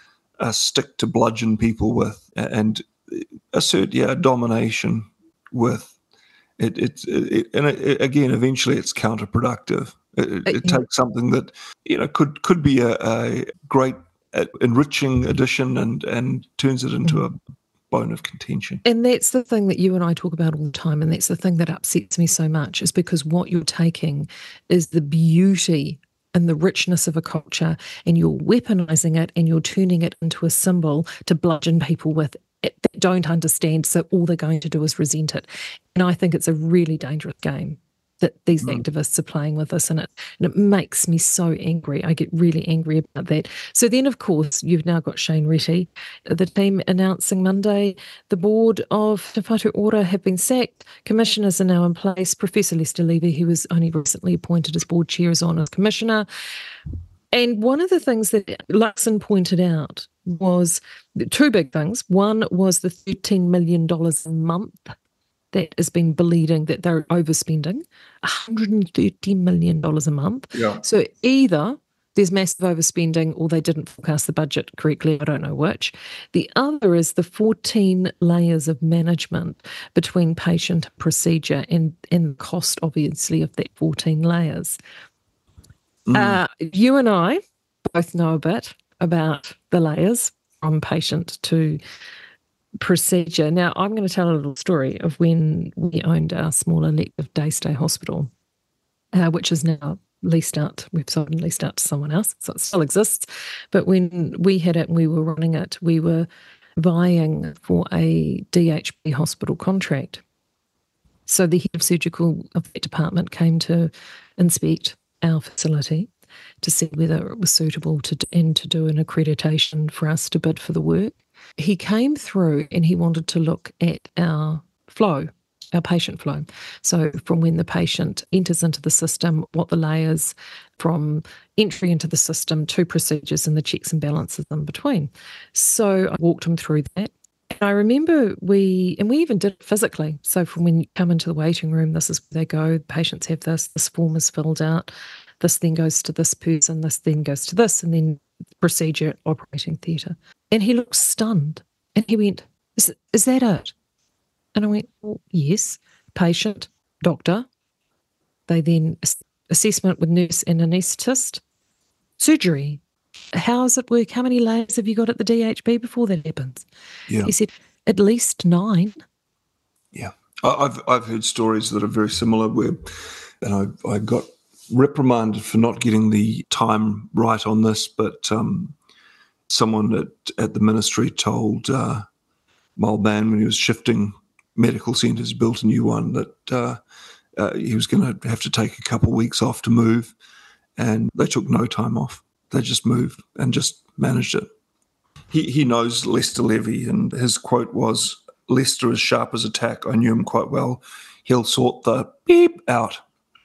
S3: a stick to bludgeon people with, and assert yeah domination with it. It's it, it, and it, again, eventually, it's counterproductive. It, it yeah. takes something that you know could could be a, a great, a, enriching addition, and and turns it into mm. a bone of contention.
S2: And that's the thing that you and I talk about all the time, and that's the thing that upsets me so much, is because what you're taking is the beauty and the richness of a culture, and you're weaponizing it, and you're turning it into a symbol to bludgeon people with it that don't understand, so all they're going to do is resent it. And I think it's a really dangerous game that these mm. activists are playing with us, and it, and it makes me so angry. I get really angry about that. So then, of course, you've now got Shane Reti, the team announcing Monday the board of Te Whatu Ora have been sacked. Commissioners are now in place. Professor Lester Levy, who was only recently appointed as board chair, is on as commissioner. And one of the things that Luxon pointed out was two big things. One was the thirteen million dollars a month that has been bleeding, that they're overspending, one hundred thirty million dollars a month.
S3: Yeah.
S2: So either there's massive overspending or they didn't forecast the budget correctly. I don't know which. The other is the fourteen layers of management between patient and procedure, and, and the cost, obviously, of that fourteen layers. Mm. Uh, you and I both know a bit about the layers from patient to procedure. Now, I'm going to tell a little story of when we owned our small elective day stay hospital, uh, which is now leased out. We've sold and leased out to someone else, so it still exists. But when we had it and we were running it, we were vying for a D H B hospital contract. So the head of surgical of that department came to inspect our facility, to see whether it was suitable to and to do an accreditation for us to bid for the work. He came through and he wanted to look at our flow, our patient flow. So from when the patient enters into the system, what the layers from entry into the system to procedures and the checks and balances in between. So I walked him through that. And I remember we, and we even did it physically. So from when you come into the waiting room, this is where they go, the patients have this, this form is filled out, this then goes to this person, this then goes to this, and then procedure, operating theatre. And he looked stunned. And he went, is, is that it? And I went, well, yes, patient, doctor. They then assessment with nurse and anaesthetist, surgery. How does it work? How many layers have you got at the D H B before that happens?
S3: Yeah.
S2: He said, at least nine.
S3: Yeah. I've I've heard stories that are very similar where, and I, I got reprimanded for not getting the time right on this, but um, someone at, at the ministry told uh, Mulban when he was shifting medical centres, built a new one, that uh, uh, he was going to have to take a couple of weeks off to move, and they took no time off. They just moved and just managed it. He he knows Lester Levy, and his quote was, "Lester is sharp as a tack. I knew him quite well. He'll sort the beep out."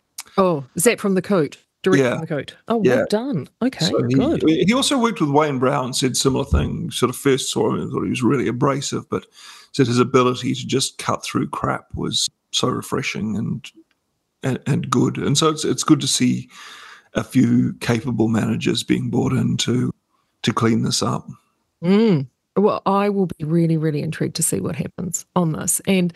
S2: Oh, is that from the coat? Direct
S3: Yeah.
S2: from the coat. Oh,
S3: Yeah.
S2: well done. Okay,
S3: So he,
S2: good.
S3: he also worked with Wayne Brown, said similar thing. Sort of first saw him and thought he was really abrasive, but said his ability to just cut through crap was so refreshing and and, and good. And so it's it's good to see a few capable managers being brought in to, to clean this up.
S2: Mm. Well, I will be really, really intrigued to see what happens on this. And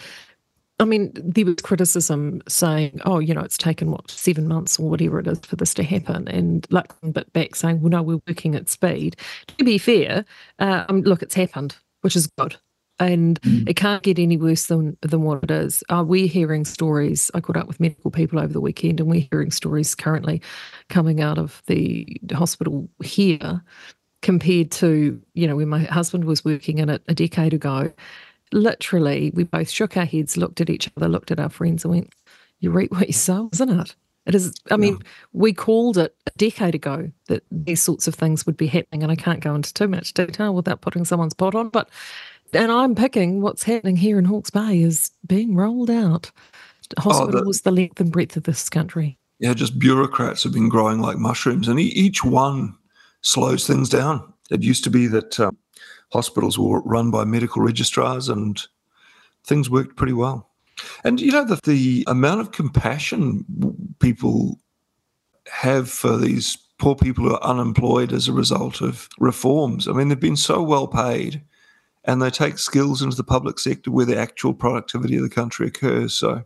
S2: I mean, there was criticism saying, oh, you know, it's taken, what, seven months or whatever it is for this to happen. And Lachlan bit back saying, well, no, we're working at speed. To be fair, uh, um, look, it's happened, which is good. And mm. it can't get any worse than than what it is. Uh, we're hearing stories. I caught up with medical people over the weekend, and we're hearing stories currently coming out of the hospital here compared to, you know, when my husband was working in it a decade ago. Literally, we both shook our heads, looked at each other, looked at our friends and went, you reap what you sow, isn't it? It is, I mean, yeah. we called it a decade ago that these sorts of things would be happening, and I can't go into too much detail without putting someone's pot on, but and I'm picking what's happening here in Hawke's Bay is being rolled out. Hospitals, oh, the, the length and breadth of this country.
S3: Yeah, just bureaucrats have been growing like mushrooms, and each one slows things down. It used to be that um, hospitals were run by medical registrars and things worked pretty well. And, you know, the, the amount of compassion people have for these poor people who are unemployed as a result of reforms. I mean, they've been so well paid, and they take skills into the public sector where the actual productivity of the country occurs. So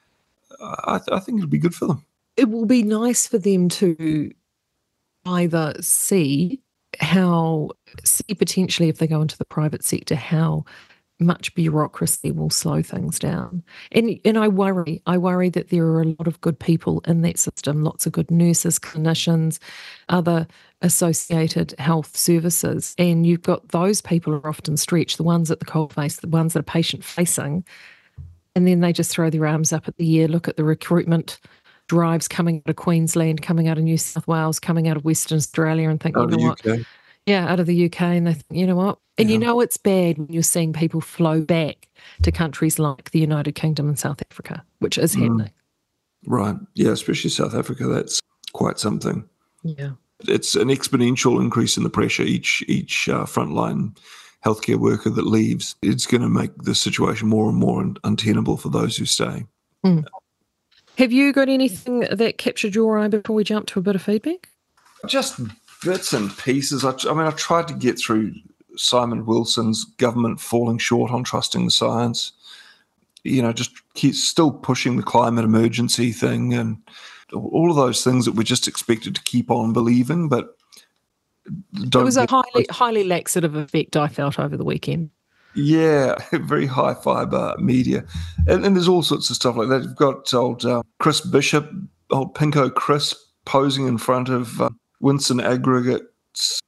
S3: I, th- I think it'll be good for them.
S2: It will be nice for them to either see how, see potentially if they go into the private sector, how much bureaucracy will slow things down. And and I worry, I worry that there are a lot of good people in that system, lots of good nurses, clinicians, other associated health services. And you've got those people are often stretched, the ones at the coalface, the ones that are patient-facing, and then they just throw their arms up at the air, look at the recruitment drives coming out of Queensland, coming out of New South Wales, coming out of Western Australia, and think,
S3: out
S2: you know what?
S3: U K.
S2: Yeah, out of the U K, and they think, you know what? And yeah. you know it's bad when you're seeing people flow back to countries like the United Kingdom and South Africa, which is happening.
S3: Mm. Right. Yeah, especially South Africa. That's quite something.
S2: Yeah.
S3: It's an exponential increase in the pressure. Each each uh, frontline healthcare worker that leaves, it's going to make the situation more and more un- untenable for those who stay.
S2: Mm. Have you got anything that captured your eye before we jump to a bit of feedback?
S3: Just bits and pieces. I, I mean, I tried to get through Simon Wilson's government falling short on trusting the science. You know, just keep still pushing the climate emergency thing and all of those things that we're just expected to keep on believing, but don't.
S2: It was a highly, highly laxative effect I felt over the weekend.
S3: Yeah, very high fibre media. And, and there's all sorts of stuff like that. You've got old uh, Chris Bishop, old Pinko Chris, posing in front of uh, Winston Aggregate's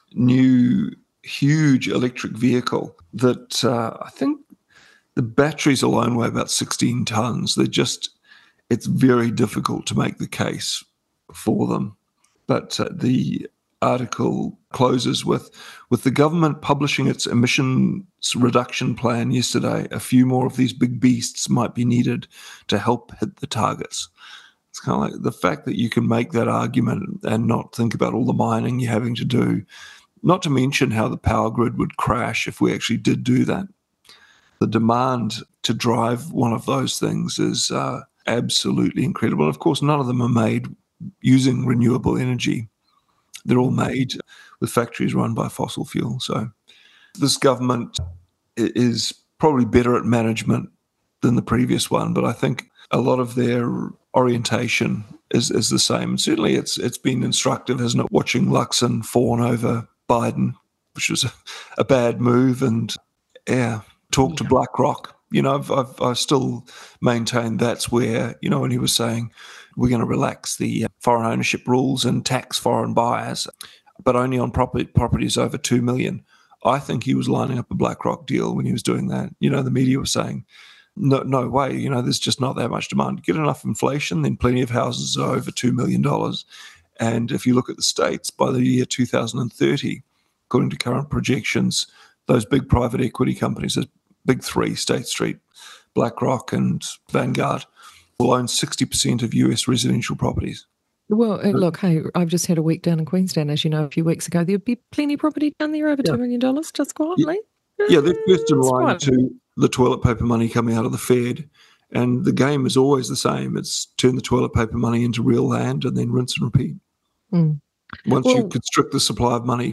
S3: new huge electric vehicle that uh, I think the batteries alone weigh about sixteen tonnes. They're just, it's very difficult to make the case for them. But uh, the article closes with, with the government publishing its emissions reduction plan yesterday, a few more of these big beasts might be needed to help hit the targets. It's kind of like the fact that you can make that argument and not think about all the mining you're having to do, not to mention how the power grid would crash if we actually did do that. The demand to drive one of those things is uh, absolutely incredible. And of course, none of them are made using renewable energy. They're all made with factories run by fossil fuel. So this government is probably better at management than the previous one, but I think a lot of their orientation is, is the same. Certainly it's it's been instructive, hasn't it, watching Luxon fawn over Biden, which was a, a bad move, and yeah, talk yeah. to BlackRock. You know, I've, I've I still maintain that's where, you know, when he was saying we're going to relax the foreign ownership rules and tax foreign buyers, but only on property, properties over two million. I think he was lining up a BlackRock deal when he was doing that. You know, the media was saying, no, no way, you know, there's just not that much demand. Get enough inflation, then plenty of houses are over two million dollars. And if you look at the States, by the year two thousand thirty, according to current projections, those big private equity companies, those big three, State Street, BlackRock and Vanguard, will own sixty percent of U S residential properties.
S2: Well, look, hey, I've just had a week down in Queenstown, as you know, a few weeks ago. There'd be plenty of property down there over yeah. two million dollars, just quietly.
S3: Yeah, yeah they're first in line to the toilet paper money coming out of the Fed. And the game is always the same. It's turn the toilet paper money into real land and then rinse and repeat.
S2: Mm.
S3: Once
S2: well,
S3: you constrict the supply of money.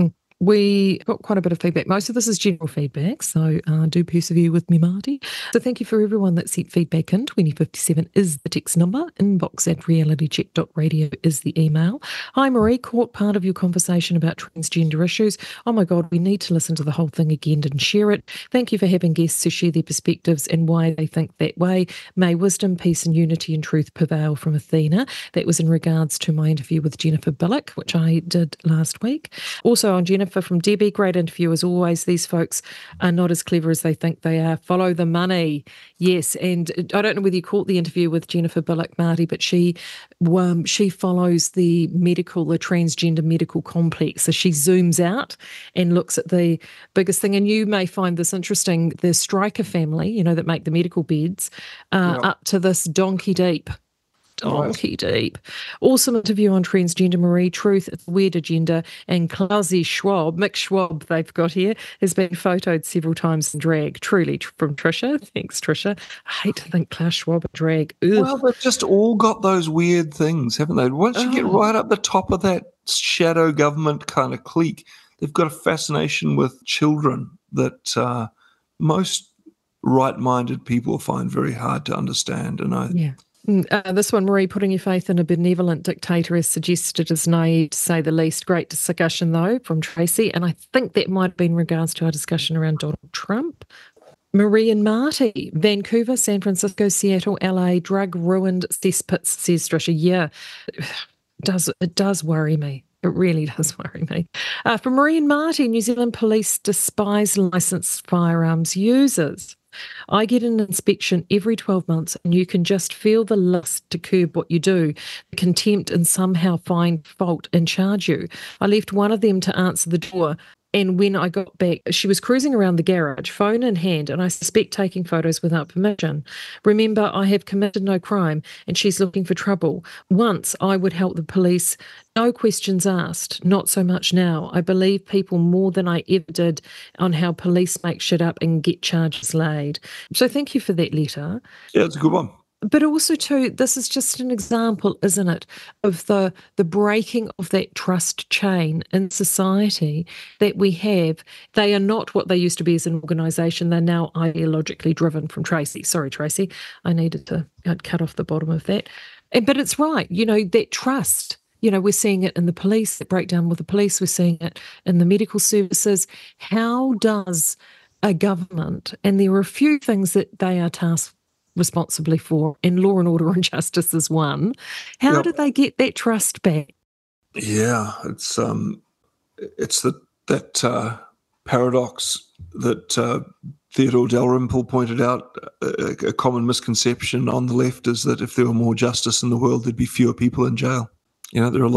S2: We got quite a bit of feedback. Most of this is general feedback, so uh, do persevere with me, Marty. So thank you for everyone that sent feedback in. twenty fifty-seven is the text number. Inbox at reality check dot radio is the email. Hi, Marie. Caught part of your conversation about transgender issues. Oh, my God, we need to listen to the whole thing again and share it. Thank you for having guests who share their perspectives and why they think that way. May wisdom, peace and unity and truth prevail from Athena. That was in regards to my interview with Jennifer Billick, which I did last week. Also on Jennifer from Debbie, great interview as always. These folks are not as clever as they think they are. Follow the money. Yes, and I don't know whether you caught the interview with Jennifer Billick, Marty, but she um, she follows the medical, the transgender medical complex. So she zooms out and looks at the biggest thing. And you may find this interesting. The Stryker family, you know, that make the medical beds, uh, yeah. up to this donkey deep. Donkey right. deep. Awesome interview on transgender, Marie. Truth, it's a weird agenda. And Klaus Schwab, Mick Schwab, they've got here, has been photoed several times in drag. Truly, from Trisha. Thanks, Trisha. I hate to think Klaus Schwab in drag. Ugh.
S3: Well, they've just all got those weird things, haven't they? Once you oh. get right up the top of that shadow government kind of clique, they've got a fascination with children that uh, most right-minded people find very hard to understand. And I.
S2: Yeah. Uh, this one, Marie, putting your faith in a benevolent dictator as suggested is naive, to say the least. Great discussion, though, from Tracy. And I think that might have been in regards to our discussion around Donald Trump. Marie and Marty, Vancouver, San Francisco, Seattle, L A, drug-ruined cesspits, says Trisha. Yeah, it does, it does worry me. It really does worry me. Uh, for Marie and Marty, New Zealand police despise licensed firearms users. I get an inspection every twelve months and you can just feel the lust to curb what you do, the contempt and somehow find fault and charge you. I left one of them to answer the door. And when I got back, she was cruising around the garage, phone in hand, and I suspect taking photos without permission. Remember, I have committed no crime, and she's looking for trouble. Once I would help the police, no questions asked, not so much now. I believe people more than I ever did on how police make shit up and get charges laid. So thank you for that letter.
S3: Yeah, it's a good one.
S2: But also, too, this is just an example, isn't it, of the the breaking of that trust chain in society that we have. They are not what they used to be as an organisation. They're now ideologically driven from Tracy. Sorry, Tracy. I needed to I'd cut off the bottom of that. And, but it's right. You know, that trust, you know, we're seeing it in the police, the breakdown with the police. We're seeing it in the medical services. How does a government, and there are a few things that they are tasked responsibly for, and law and order and justice is one. How yep. do they get that trust back?
S3: Yeah, it's um, it's the, that uh, paradox that uh, Theodore Dalrymple pointed out. A, a common misconception on the left is that if there were more justice in the world, there'd be fewer people in jail. You know, there are a lot yeah. of people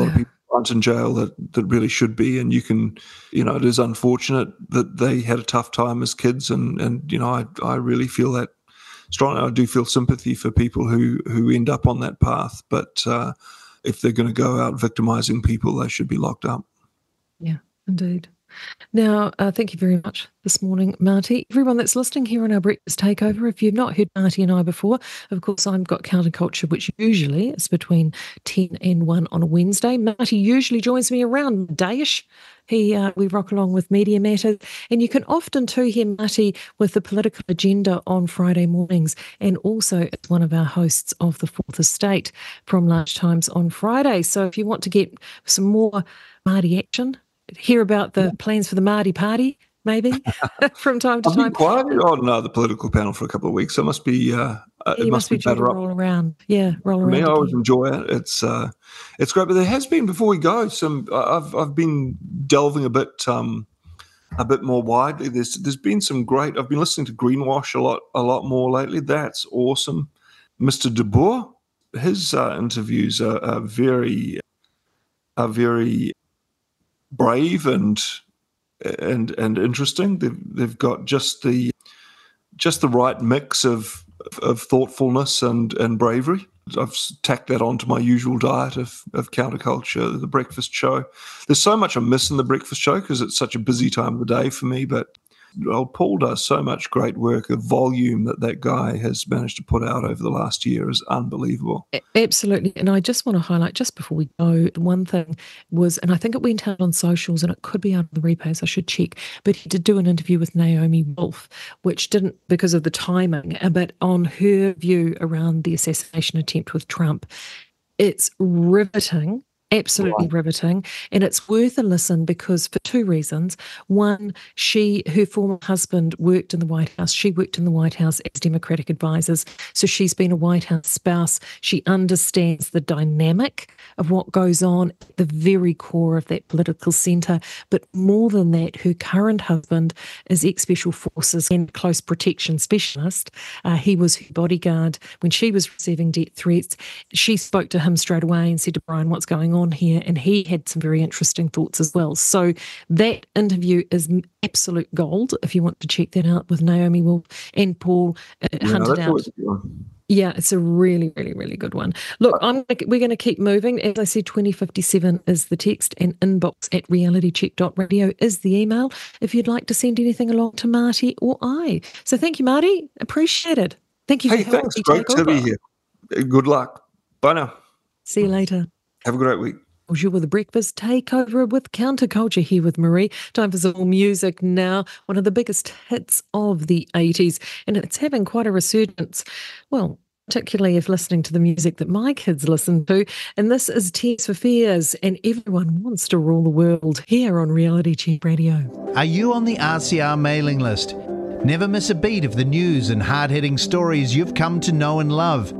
S3: front in jail that, that really should be. And you can, you know, it is unfortunate that they had a tough time as kids. And, and you know, I, I really feel that strongly. I do feel sympathy for people who, who end up on that path. But uh, if they're going to go out victimizing people, they should be locked up.
S2: Yeah, indeed. Now, uh, thank you very much this morning, Marty. Everyone that's listening here on our Breakfast Takeover, if you've not heard Marty and I before, of course, I've got Counterculture, which usually is between ten and one on a Wednesday. Marty usually joins me around midday-ish. He, uh, we rock along with Media Matters, and you can often too hear Marty with the political agenda on Friday mornings, and also as one of our hosts of the Fourth Estate from lunchtimes on Friday. So if you want to get some more Marty action, hear about the plans for the Māori party, maybe, from time to
S3: I've
S2: time.
S3: been quiet on uh, the political panel for a couple of weeks. So it must be, uh, uh,
S2: Yeah,
S3: it must,
S2: must be,
S3: be
S2: due to
S3: better up.
S2: roll around. Yeah, roll
S3: For
S2: around.
S3: me, I always
S2: again.
S3: enjoy it. It's uh, it's great. But there has been, before we go, some. I've I've been delving a bit um, a bit more widely. There's there's been some great. I've been listening to Greenwash a lot a lot more lately. That's awesome. Mister De Boer, his uh, interviews are, are very are very brave and and and interesting. They've they've got just the just the right mix of of thoughtfulness and and bravery. I've tacked that onto my usual diet of of Counterculture, the breakfast show. There's so much I miss in the breakfast show because it's such a busy time of the day for me, but well, Paul does so much great work. The volume that that guy has managed to put out over the last year is unbelievable.
S2: Absolutely. And I just want to highlight, just before we go, one thing was, and I think it went out on socials and it could be out of the replays, I should check, but he did do an interview with Naomi Wolf, which didn't, because of the timing, but on her view around the assassination attempt with Trump. It's riveting. Absolutely wow. riveting. And it's worth a listen because for two reasons. One, she, her former husband worked in the White House. She worked in the White House as Democratic advisors. So she's been a White House spouse. She understands the dynamic of what goes on at the very core of that political centre. But more than that, her current husband is ex-special forces and close protection specialist. Uh, he was her bodyguard when she was receiving death threats. She spoke to him straight away and said to Brian, what's going on? on here, and he had some very interesting thoughts as well. So that interview is absolute gold if you want to check that out with Naomi Wolf and Paul uh,
S3: yeah,
S2: hunted out. Yeah, it's a really, really, really good one. Look, I'm we're going to keep moving. As I said, twenty fifty-seven is the text and inbox at reality check dot radio is the email if you'd like to send anything along to Marty or I. So thank you, Marty. Appreciate it. Thank you for
S3: hey,
S2: helping
S3: thanks.
S2: me
S3: Great
S2: take
S3: to
S2: over.
S3: be here. Good luck. Bye now.
S2: See you later.
S3: Have a great week.
S2: Bonjour with the Breakfast Takeover with Counterculture here with Marie. Time for some more music now. One of the biggest hits of the eighties, and it's having quite a resurgence. Well, particularly if listening to the music that my kids listen to. And this is Tears for Fears, and Everyone Wants to Rule the World here on Reality Check Radio.
S4: Are you on the R C R mailing list? Never miss a beat of the news and hard-hitting stories you've come to know and love.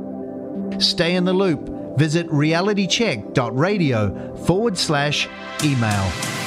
S4: Stay in the loop. Visit realitycheck dot radio forward slash email.